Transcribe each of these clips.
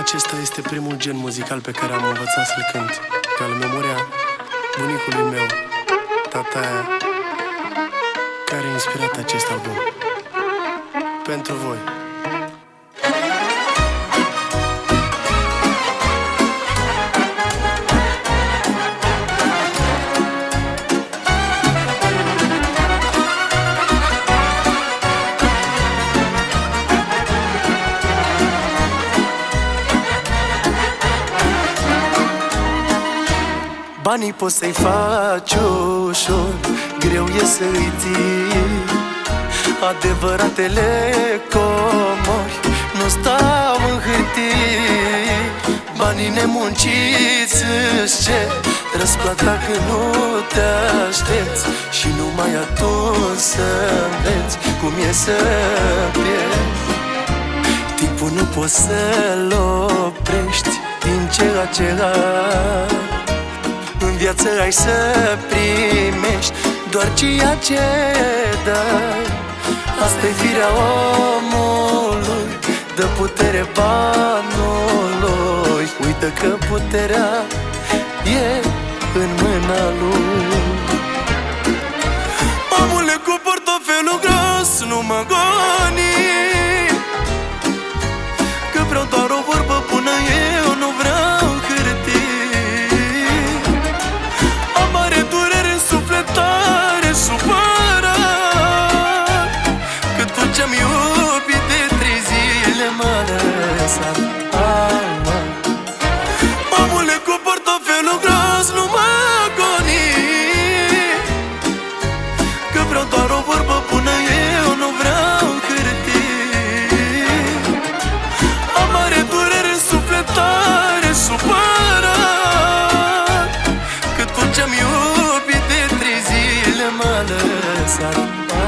Acesta este primul gen muzical pe care am învățat să-l cânt, pe al memoria bunicului meu, tataia, care a inspirat acest album. Pentru voi. Banii poți să-i faci ușor, greu e să-i ții. Adevăratele comori nu stau în hârtii. Banii nemunciți își cer răsplata când nu te aștepți, și numai atunci să înveți cum e să pierzi. Timpul nu poți să-l oprești din ceea ce ai. În viață ai să primești doar ceea ce dai. Asta-i firea omului, dă putere banului. Uită că puterea e în mâna lui. Omule cu portofelul gros, nu mă goni, că vreau doar o vorbă bună, eu nu vreau hârtii. Tare supărat că tot ce-am iubit de 3 zile m-a lăsat. Omule cu portofelul gros, nu mă goni, că vreau doar o vorbă bună, eu nu vreau hârtii. Am mare durere în suflet, tare supărat că tot ce-am iubit de 3 zile m-a lăsat.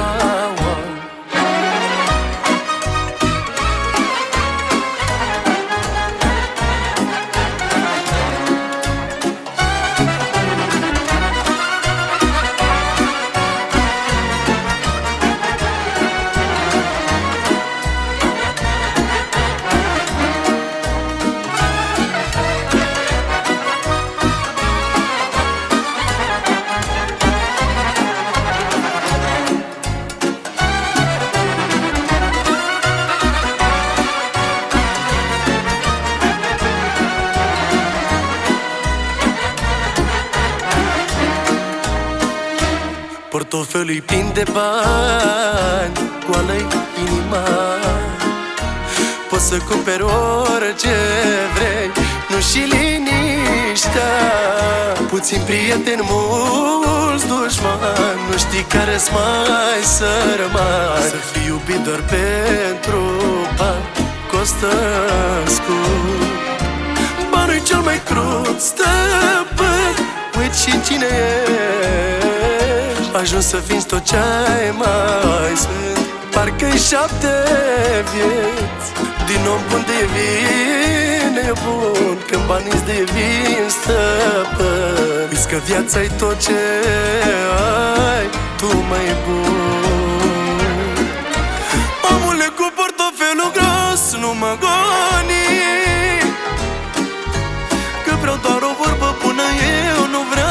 Portofelul-i plin de bani, goală-i inima. Poți să cumperi orice vrei, nu și liniștea. Puțin prieteni, mulți dușmani, nu știi care-s mai sărmani. Să fii iubit doar pentru bani costă scump. Banul-i cel mai crud stăpân, uiți și cine ești. Ajuns să vinzi tot ce-ai mai sfânt, parcă-i 7 vieți. Din om bun devii nebun, când banii-ți devin stăpân. Uiți că viața-i tot ce ai tu mai bun. Omule cu portofelul gros, nu mă goni, că vreau doar o vorbă bună, eu nu vreau